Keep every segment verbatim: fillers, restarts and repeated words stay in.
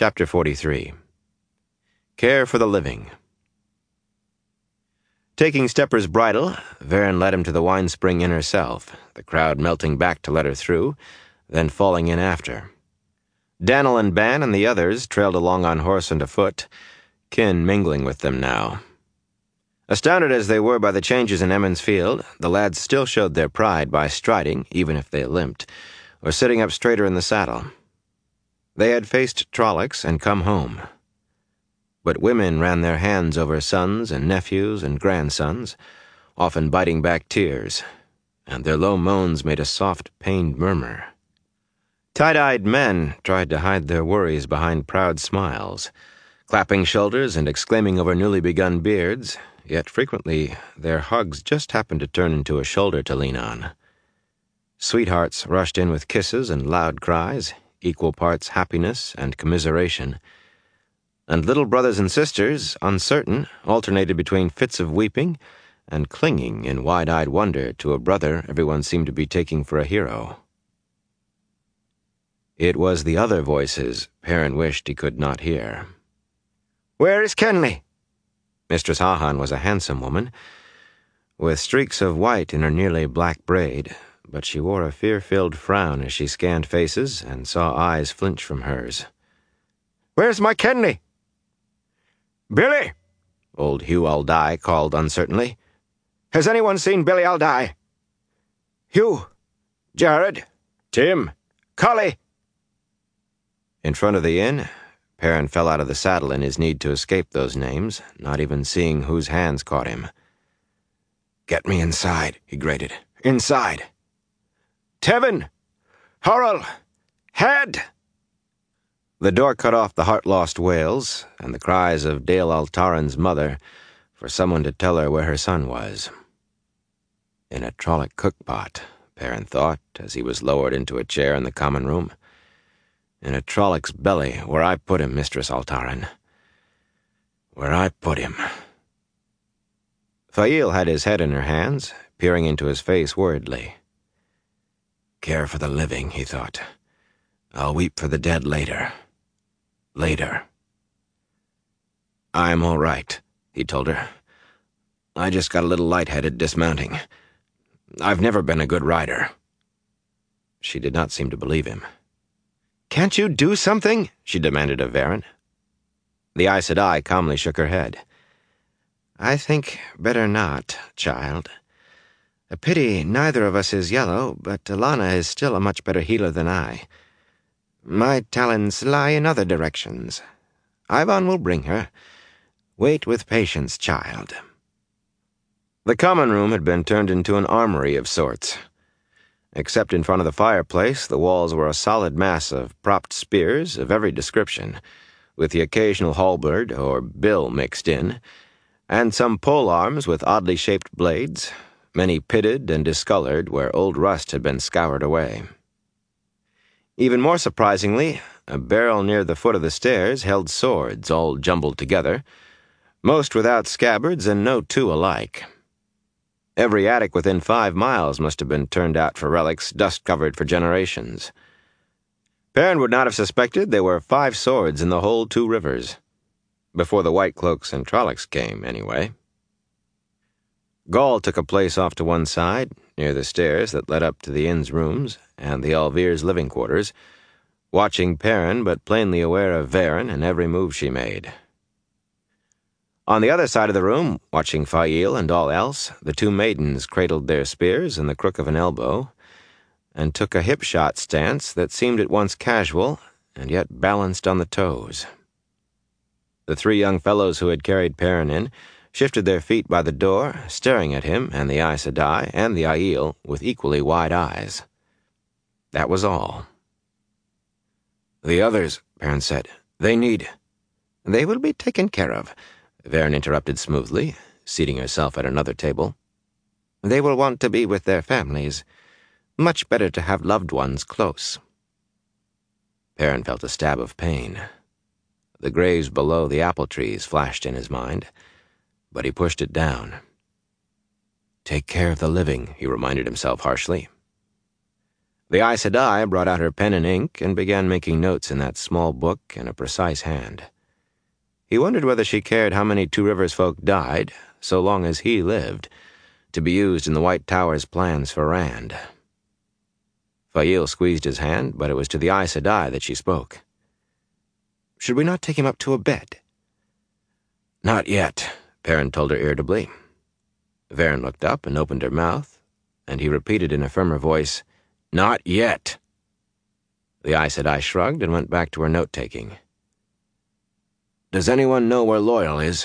Chapter forty-three. Care for the Living. Taking Stepper's bridle, Varen led him to the wine spring in herself, the crowd melting back to let her through, then falling in after. Daniel and Ban and the others trailed along on horse and afoot, kin mingling with them now. Astounded as they were by the changes in Emond's Field, the lads still showed their pride by striding, even if they limped, or sitting up straighter in the saddle. They had faced Trollocs and come home. But women ran their hands over sons and nephews and grandsons, often biting back tears, and their low moans made a soft, pained murmur. Tight-eyed men tried to hide their worries behind proud smiles, clapping shoulders and exclaiming over newly begun beards, yet frequently their hugs just happened to turn into a shoulder to lean on. Sweethearts rushed in with kisses and loud cries, equal parts happiness and commiseration, and little brothers and sisters, uncertain, alternated between fits of weeping and clinging in wide-eyed wonder to a brother everyone seemed to be taking for a hero. It was the other voices Perrin wished he could not hear. "Where is Kenley?" Mistress Hahan was a handsome woman, with streaks of white in her nearly black braid, but she wore a fear-filled frown as she scanned faces and saw eyes flinch from hers. "Where's my Kenley?" "Billy!" Old Hugh Aldai called uncertainly. "Has anyone seen Billy Aldai? Hugh, Jared, Tim, Collie." In front of the inn, Perrin fell out of the saddle in his need to escape those names, not even seeing whose hands caught him. "Get me inside," he grated. "Inside. Tevin! Horrell! Head!" The door cut off the heart-lost wails and the cries of Dale Altaran's mother for someone to tell her where her son was. In a Trolloc cookpot, Perrin thought, as he was lowered into a chair in the common room. In a Trolloc's belly, where I put him, Mistress Altaran. Where I put him. Fail had his head in her hands, peering into his face worriedly. Care for the living, he thought. I'll weep for the dead later. Later. I'm all right, he told her. I just got a little lightheaded dismounting. I've never been a good rider. She did not seem to believe him. "Can't you do something?" she demanded of Varen. The Aes Sedai calmly shook her head. "I think better not, child. A pity neither of us is yellow, but Alana is still a much better healer than I. My talents lie in other directions. Ivan will bring her. Wait with patience, child." The common room had been turned into an armory of sorts. Except in front of the fireplace, the walls were a solid mass of propped spears of every description, with the occasional halberd or bill mixed in, and some polearms with oddly shaped blades, many pitted and discolored where old rust had been scoured away. Even more surprisingly, a barrel near the foot of the stairs held swords all jumbled together, most without scabbards and no two alike. Every attic within five miles must have been turned out for relics dust-covered for generations. Perrin would not have suspected there were five swords in the whole Two Rivers. Before the White Cloaks and Trollocs came, anyway. Gaul took a place off to one side, near the stairs that led up to the inn's rooms and the Alvir's living quarters, watching Perrin but plainly aware of Varen and every move she made. On the other side of the room, watching Fail and all else, the two maidens cradled their spears in the crook of an elbow and took a hip-shot stance that seemed at once casual and yet balanced on the toes. The three young fellows who had carried Perrin in shifted their feet by the door, staring at him and the Aes Sedai and the Aiel with equally wide eyes. That was all. "The others," Perrin said, "they need—" "They will be taken care of," Varen interrupted smoothly, seating herself at another table. "They will want to be with their families. Much better to have loved ones close." Perrin felt a stab of pain. The graves below the apple trees flashed in his mind, but he pushed it down. Take care of the living, he reminded himself harshly. The Aes Sedai brought out her pen and ink and began making notes in that small book in a precise hand. He wondered whether she cared how many Two Rivers folk died, so long as he lived, to be used in the White Tower's plans for Rand. Faile squeezed his hand, but it was to the Aes Sedai that she spoke. "Should we not take him up to a bed?" "Not yet," Perrin told her irritably. Varen looked up and opened her mouth, and he repeated in a firmer voice, "Not yet." The Aes Sedai shrugged and went back to her note-taking. "Does anyone know where Loial is?"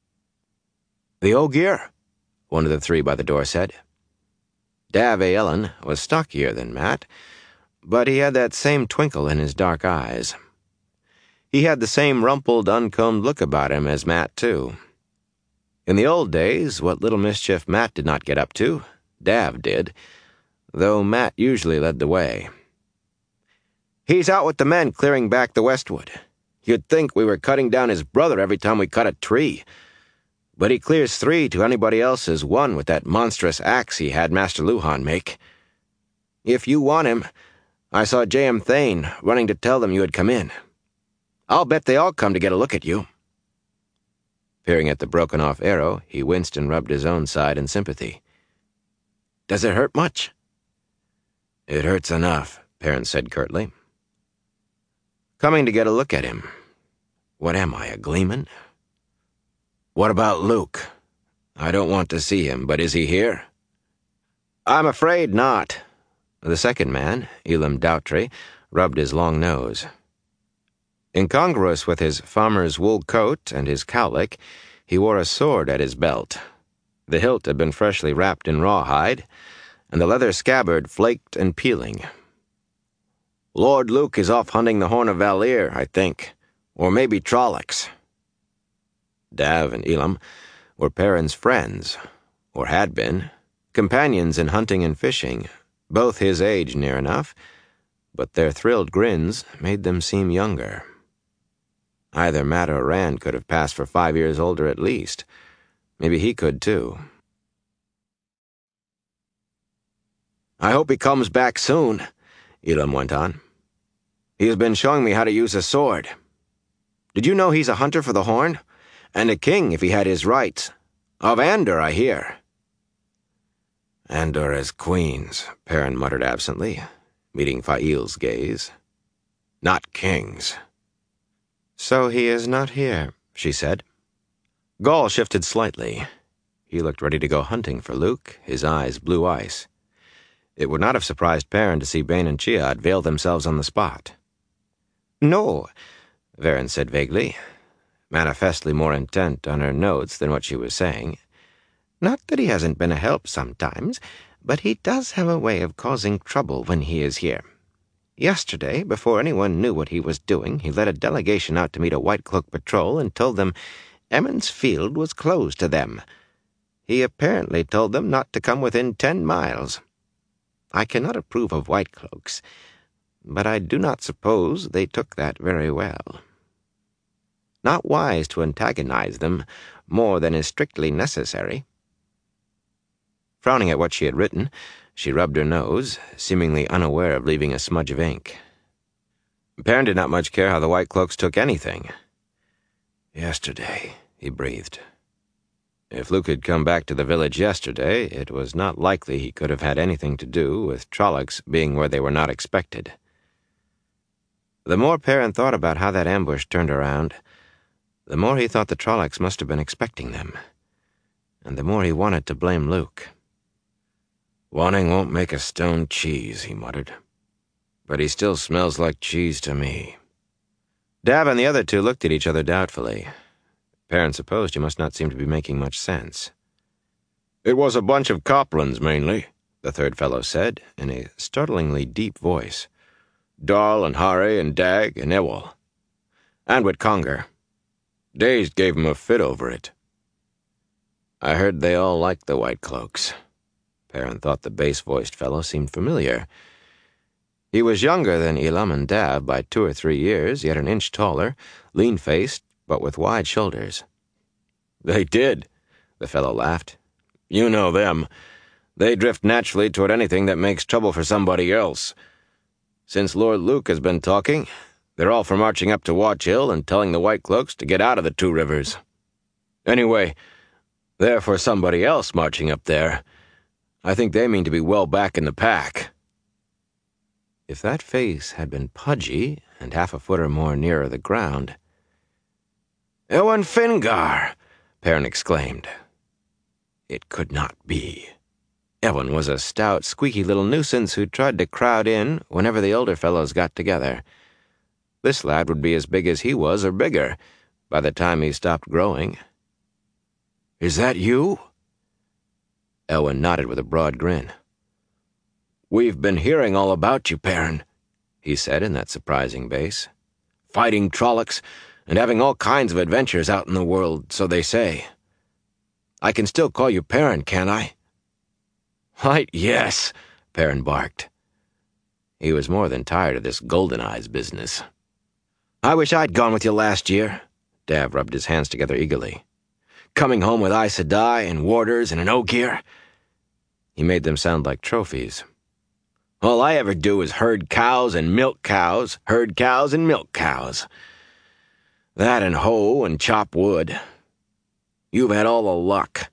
"The Ogier?" one of the three by the door said. Dav Aelin was stockier than Mat, but he had that same twinkle in his dark eyes. He had the same rumpled, uncombed look about him as Mat, too. In the old days, what little mischief Mat did not get up to, Dav did, though Mat usually led the way. "He's out with the men clearing back the Westwood. You'd think we were cutting down his brother every time we cut a tree. But he clears three to anybody else's one with that monstrous axe he had Master Luhan make. If you want him, I saw J M Thane running to tell them you had come in. I'll bet they all come to get a look at you." Peering at the broken-off arrow, he winced and rubbed his own side in sympathy. "Does it hurt much?" "It hurts enough," Perrin said curtly. "Coming to get a look at him. What am I, a gleeman?" "What about Luke? I don't want to see him, but is he here?" "I'm afraid not." The second man, Elam Daughtry, rubbed his long nose. Incongruous with his farmer's wool coat and his cowlick, he wore a sword at his belt. The hilt had been freshly wrapped in rawhide, and the leather scabbard flaked and peeling. "Lord Luke is off hunting the Horn of Valere, I think, or maybe Trollocs." Dav and Elam were Perrin's friends, or had been, companions in hunting and fishing, both his age near enough, but their thrilled grins made them seem younger. Either Mat or Rand could have passed for five years older at least. Maybe he could, too. "I hope he comes back soon," Elam went on. "He has been showing me how to use a sword. Did you know he's a hunter for the Horn? And a king if he had his rights. Of Andor, I hear." "Andor has queens," Perrin muttered absently, meeting Faile's gaze. "Not kings." "So he is not here," she said. Gaul shifted slightly. He looked ready to go hunting for Luke, his eyes blue ice. It would not have surprised Perrin to see Bane and Chiad veil themselves on the spot. "No," Varen said vaguely, manifestly more intent on her notes than what she was saying. "Not that he hasn't been a help sometimes, but he does have a way of causing trouble when he is here. Yesterday, before anyone knew what he was doing, he led a delegation out to meet a White Cloak patrol and told them Emond's Field was closed to them. He apparently told them not to come within ten miles. I cannot approve of White Cloaks, but I do not suppose they took that very well. Not wise to antagonize them more than is strictly necessary." Frowning at what she had written, she rubbed her nose, seemingly unaware of leaving a smudge of ink. Perrin did not much care how the White Cloaks took anything. "Yesterday," he breathed. If Luke had come back to the village yesterday, it was not likely he could have had anything to do with Trollocs being where they were not expected. The more Perrin thought about how that ambush turned around, the more he thought the Trollocs must have been expecting them, and the more he wanted to blame Luke. "Wanting won't make a stone cheese," he muttered. "But he still smells like cheese to me." Dav and the other two looked at each other doubtfully. Perrin supposed he must not seem to be making much sense. "It was a bunch of Coplans, mainly," the third fellow said, in a startlingly deep voice. "Darl and Hare and Dag and Ewell. And Witconger. Dazed gave him a fit over it." "I heard they all liked the White Cloaks." Perrin thought the bass-voiced fellow seemed familiar. He was younger than Elam and Dav by two or three years, yet an inch taller, lean-faced, but with wide shoulders. "They did," the fellow laughed. "You know them. They drift naturally toward anything that makes trouble for somebody else. Since Lord Luke has been talking, they're all for marching up to Watch Hill and telling the White Cloaks to get out of the Two Rivers. Anyway, they're for somebody else marching up there. I think they mean to be well back in the pack." If that face had been pudgy and half a foot or more nearer the ground. "Eowyn Fingar!" Perrin exclaimed. It could not be. Eowyn was a stout, squeaky little nuisance who tried to crowd in whenever the older fellows got together. This lad would be as big as he was, or bigger, by the time he stopped growing. "Is that you?" Eowyn nodded with a broad grin. "We've been hearing all about you, Perrin," he said in that surprising bass. "Fighting Trollocs and having all kinds of adventures out in the world, so they say. I can still call you Perrin, can't I?" "Right, yes," Perrin barked. He was more than tired of this Golden Eyes business. "I wish I'd gone with you last year." Dav rubbed his hands together eagerly. "Coming home with Aes Sedai and warders and an Ogier." He made them sound like trophies. "All I ever do is herd cows and milk cows, herd cows and milk cows. That and hoe and chop wood. You've had all the luck."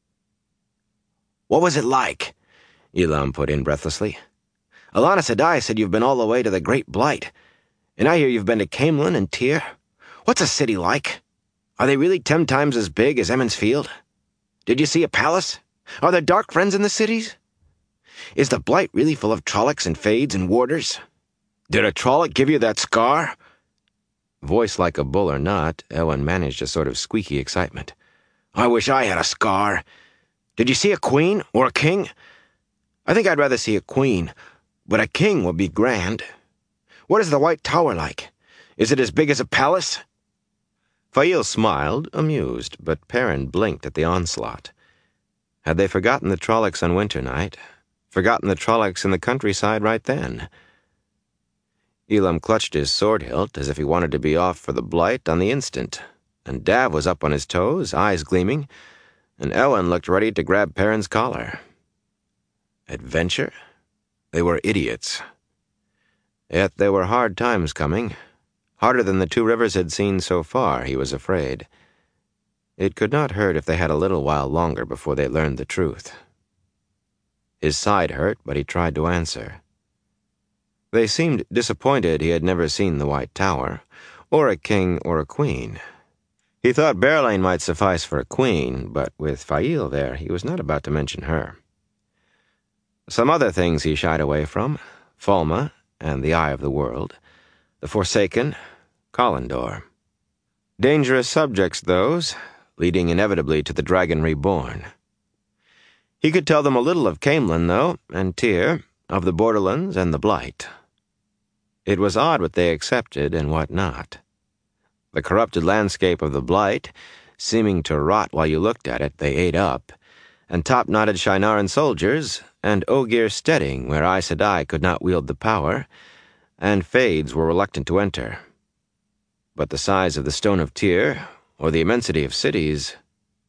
"What was it like?" Elam put in breathlessly. "Alanna Sedai said you've been all the way to the Great Blight, and I hear you've been to Caemlyn and Tyr. What's a city like? Are they really ten times as big as Emond's Field? Did you see a palace? Are there dark friends in the cities? Is the Blight really full of Trollocs and Fades and warders? Did a Trolloc give you that scar?" Voice like a bull or not, Eowyn managed a sort of squeaky excitement. "I wish I had a scar. Did you see a queen or a king? I think I'd rather see a queen, but a king would be grand. What is the White Tower like? Is it as big as a palace?" Faile smiled, amused, but Perrin blinked at the onslaught. Had they forgotten the Trollocs on winter night? Forgotten the Trollocs in the countryside right then? Elam clutched his sword hilt as if he wanted to be off for the Blight on the instant, and Dav was up on his toes, eyes gleaming, and Eowyn looked ready to grab Perrin's collar. Adventure? They were idiots. Yet there were hard times coming, harder than the Two Rivers had seen so far, he was afraid. It could not hurt if they had a little while longer before they learned the truth. His side hurt, but he tried to answer. They seemed disappointed he had never seen the White Tower, or a king or a queen. He thought Berelain might suffice for a queen, but with Faile there, he was not about to mention her. Some other things he shied away from: Falme and the Eye of the World, the Forsaken, Callandor. Dangerous subjects, those, leading inevitably to the Dragon Reborn. He could tell them a little of Caemlyn, though, and Tyr, of the Borderlands and the Blight. It was odd what they accepted and what not. The corrupted landscape of the Blight, seeming to rot while you looked at it, they ate up, and top-knotted Shienaran soldiers, and Ogier steading where Aes Sedai could not wield the power, and Fades were reluctant to enter. But the size of the Stone of Tyr, or the immensity of cities...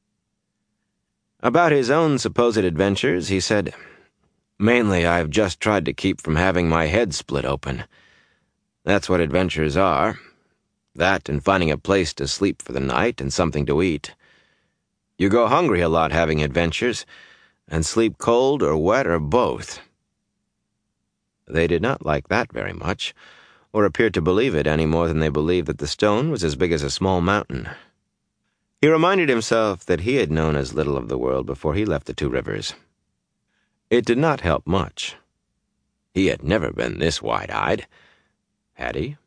About his own supposed adventures, he said, "Mainly I've just tried to keep from having my head split open. That's what adventures are. That and finding a place to sleep for the night and something to eat. You go hungry a lot having adventures, and sleep cold or wet or both." They did not like that very much, or appeared to believe it any more than they believed that the stone was as big as a small mountain. He reminded himself that he had known as little of the world before he left the Two Rivers. It did not help much. He had never been this wide-eyed. Had he?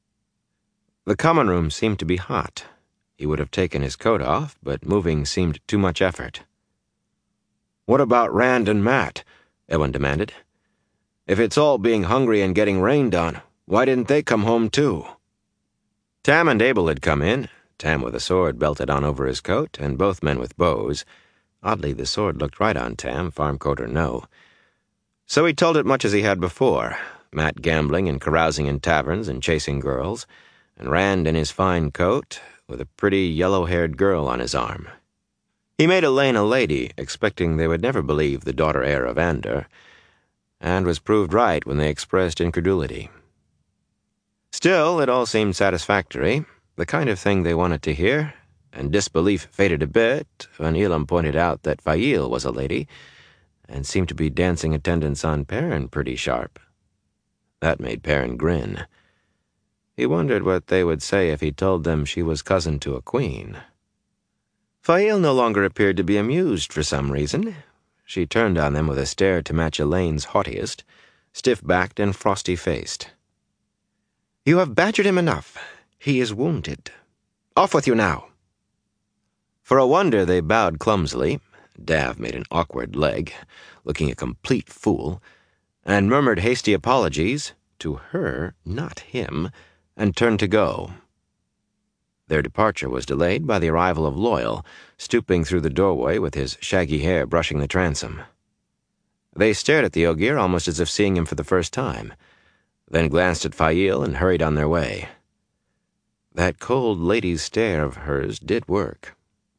The common room seemed to be hot. He would have taken his coat off, but moving seemed too much effort. "What about Rand and Mat?" Eowyn demanded. "If it's all being hungry and getting rained on, why didn't they come home too?" Tam and Abel had come in, Tam with a sword belted on over his coat, and both men with bows. Oddly, the sword looked right on Tam, farm coat or no. So he told it much as he had before, Mat gambling and carousing in taverns and chasing girls, and Rand in his fine coat, with a pretty yellow-haired girl on his arm. He made Elaine a lady, expecting they would never believe the daughter-heir of Ander, and was proved right when they expressed incredulity. Still, it all seemed satisfactory, the kind of thing they wanted to hear, and disbelief faded a bit when Elam pointed out that Fail was a lady, and seemed to be dancing attendance on Perrin pretty sharp. That made Perrin grin. He wondered what they would say if he told them she was cousin to a queen. Fail no longer appeared to be amused for some reason. She turned on them with a stare to match Elaine's haughtiest, stiff-backed and frosty-faced. "You have badgered him enough. He is wounded. Off with you now." For a wonder, they bowed clumsily. Dav made an awkward leg, looking a complete fool, and murmured hasty apologies, to her, not him, and turned to go. Their departure was delayed by the arrival of Loial, stooping through the doorway with his shaggy hair brushing the transom. They stared at the Ogier almost as if seeing him for the first time, then glanced at Fail and hurried on their way. That cold lady's stare of hers did work.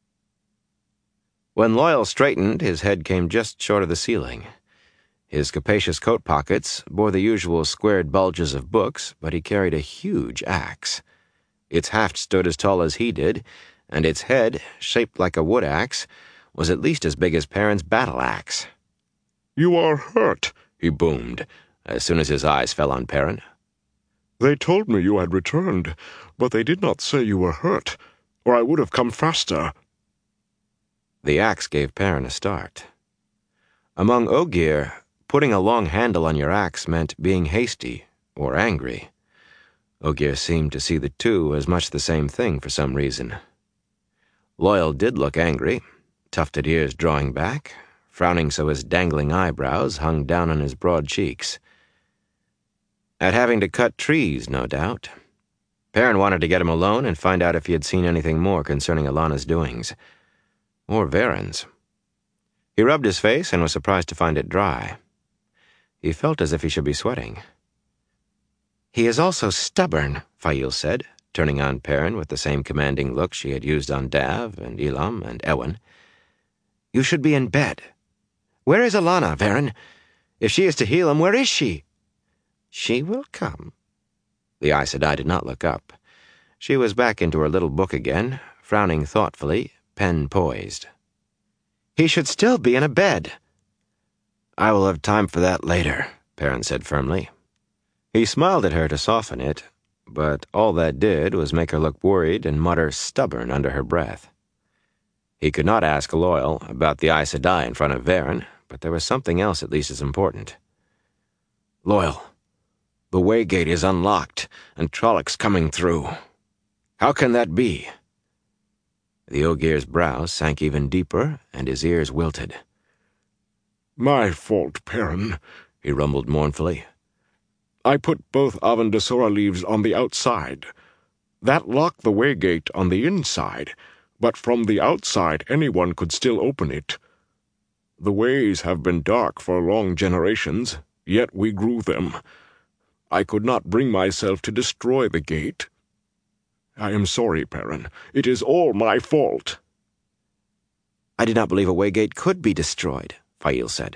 When Loial straightened, his head came just short of the ceiling. His capacious coat pockets bore the usual squared bulges of books, but he carried a huge axe. Its haft stood as tall as he did, and its head, shaped like a wood axe, was at least as big as Perrin's battle axe. "You are hurt," he boomed, as soon as his eyes fell on Perrin. "They told me you had returned, but they did not say you were hurt, or I would have come faster." The axe gave Perrin a start. Among Ogier, putting a long handle on your axe meant being hasty or angry. Ogier seemed to see the two as much the same thing for some reason. Loial did look angry, tufted ears drawing back, frowning so his dangling eyebrows hung down on his broad cheeks. At having to cut trees, no doubt. Perrin wanted to get him alone and find out if he had seen anything more concerning Alana's doings. Or Veren's. He rubbed his face and was surprised to find it dry. He felt as if he should be sweating. "He is also stubborn," Fail said, turning on Perrin with the same commanding look she had used on Dav and Elam and Ewen. "You should be in bed. Where is Alana, Veren? If she is to heal him, where is she?" "She will come." The Aes Sedai did not look up. She was back into her little book again, frowning thoughtfully, pen poised. "He should still be in a bed." "I will have time for that later," Perrin said firmly. He smiled at her to soften it, but all that did was make her look worried and mutter stubborn under her breath. He could not ask Loial about the Aes Sedai in front of Veren, but there was something else at least as important. "Loial, the Waygate is unlocked, and Trollocs coming through. How can that be?" The Ogier's brows sank even deeper, and his ears wilted. "My fault, Perrin," he rumbled mournfully. "I put both Avendesora leaves on the outside. That locked the Waygate on the inside, but from the outside anyone could still open it. The ways have been dark for long generations, yet we grew them. I could not bring myself to destroy the gate. I am sorry, Perrin. It is all my fault." "I did not believe a Waygate could be destroyed," Fail said.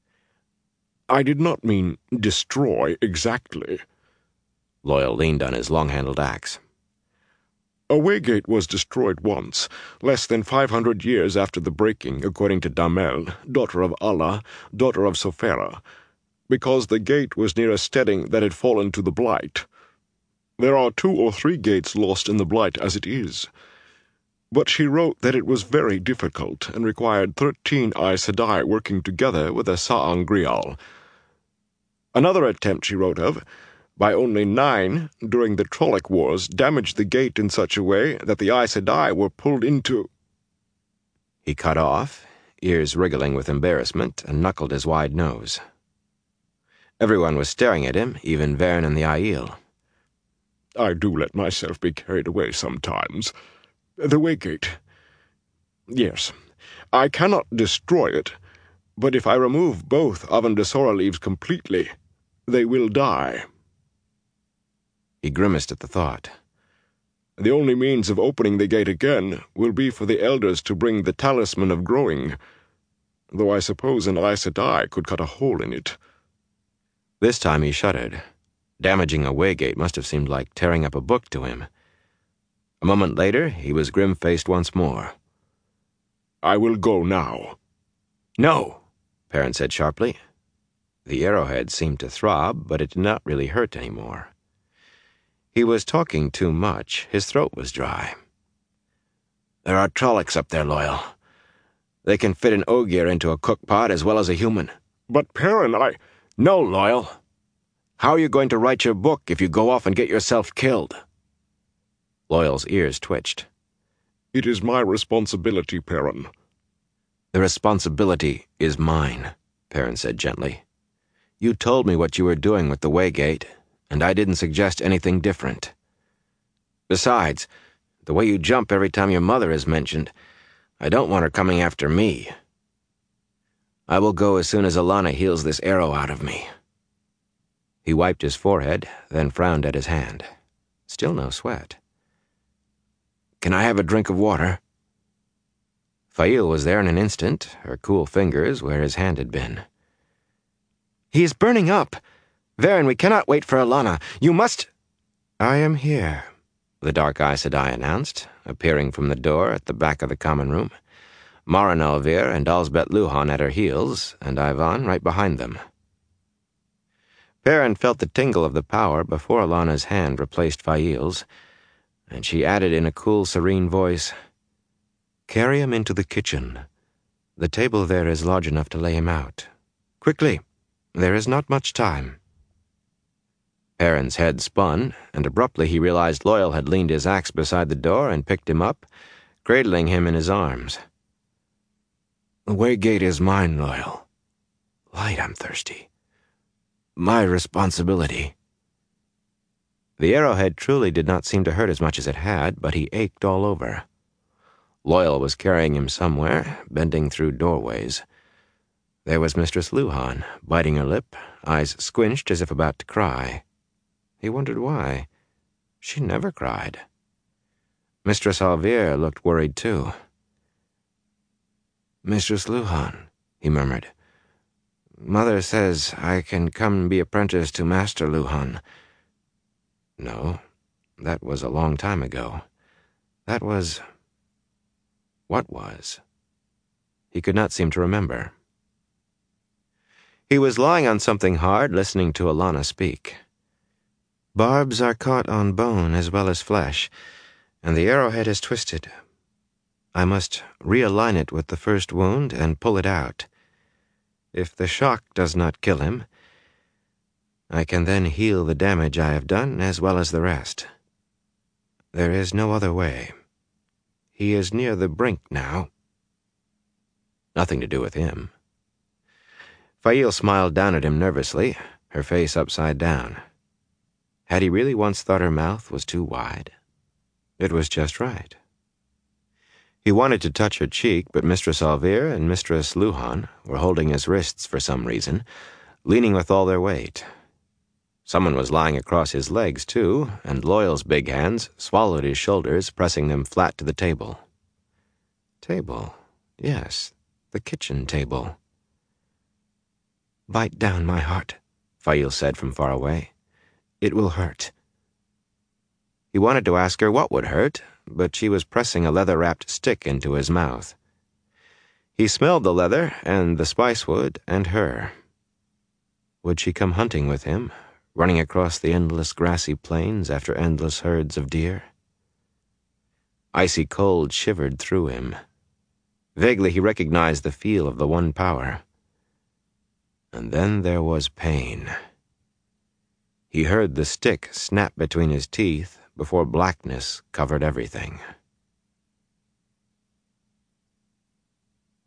"I did not mean destroy exactly." Loial leaned on his long-handled axe. "A Waygate was destroyed once, less than five hundred years after the breaking, according to Damel, daughter of Allah, daughter of Sofera, because the gate was near a steading that had fallen to the Blight. There are two or three gates lost in the Blight as it is. But she wrote that it was very difficult and required thirteen Aes Sedai working together with a Sa'angreal. Another attempt she wrote of, by only nine, during the Trolloc Wars, damaged the gate in such a way that the Aes Sedai were pulled into—" He cut off, ears wriggling with embarrassment, and knuckled his wide nose. Everyone was staring at him, even Veren and the Aiel. "I do let myself be carried away sometimes. The Waygate. Yes, I cannot destroy it, but if I remove both Avendesora leaves completely, they will die." He grimaced at the thought. "The only means of opening the gate again will be for the elders to bring the Talisman of Growing, though I suppose an Aes Sedai could cut a hole in it. This time he shuddered. Damaging a waygate must have seemed like tearing up a book to him. A moment later, he was grim-faced once more. I will go now. No, Perrin said sharply. The arrowhead seemed to throb, but it did not really hurt anymore. He was talking too much. His throat was dry. There are Trollocs up there, Loyal. They can fit an ogier into a cookpot as well as a human. But Perrin, I... No, Loyal. How are you going to write your book if you go off and get yourself killed? Loyal's ears twitched. It is my responsibility, Perrin. The responsibility is mine, Perrin said gently. You told me what you were doing with the waygate, and I didn't suggest anything different. Besides, the way you jump every time your mother is mentioned, I don't want her coming after me. I will go as soon as Alanna heals this arrow out of me. He wiped his forehead, then frowned at his hand. Still no sweat. Can I have a drink of water? Faile was there in an instant, her cool fingers where his hand had been. He is burning up. Verin, we cannot wait for Alanna. You must... I am here, the dark Aes Sedai announced, appearing from the door at the back of the common room. Marin Al'Vir and Alsbeth Luhan at her heels, and Ivan right behind them. Perrin felt the tingle of the power before Alanna's hand replaced Faile's, and she added in a cool, serene voice, Carry him into the kitchen. The table there is large enough to lay him out. Quickly, there is not much time. Perrin's head spun, and abruptly he realized Loyal had leaned his axe beside the door and picked him up, cradling him in his arms. The waygate is mine, Loyal. Light, I'm thirsty. My responsibility. The arrowhead truly did not seem to hurt as much as it had, but he ached all over. Loyal was carrying him somewhere, bending through doorways. There was Mistress Luhan, biting her lip, eyes squinched as if about to cry. He wondered why. She never cried. Mistress Al'Vir looked worried too. Mistress Luhan, he murmured. Mother says I can come and be apprenticed to Master Luhan. No, that was a long time ago. That was... What was? He could not seem to remember. He was lying on something hard, listening to Alanna speak. Barbs are caught on bone as well as flesh, and the arrowhead is twisted. I must realign it with the first wound and pull it out. If the shock does not kill him, I can then heal the damage I have done as well as the rest. There is no other way. He is near the brink now. Nothing to do with him. Faile smiled down at him nervously, her face upside down. Had he really once thought her mouth was too wide? It was just right. He wanted to touch her cheek, but Mistress Al'Vir and Mistress Luhan were holding his wrists for some reason, leaning with all their weight. Someone was lying across his legs, too, and Loyal's big hands swallowed his shoulders, pressing them flat to the table. Table, yes, the kitchen table. Bite down, my heart, Faile said from far away. It will hurt. He wanted to ask her what would hurt, but she was pressing a leather-wrapped stick into his mouth. He smelled the leather and the spicewood and her. Would she come hunting with him, running across the endless grassy plains after endless herds of deer? Icy cold shivered through him. Vaguely he recognized the feel of the one power. And then there was pain. He heard the stick snap between his teeth before blackness covered everything.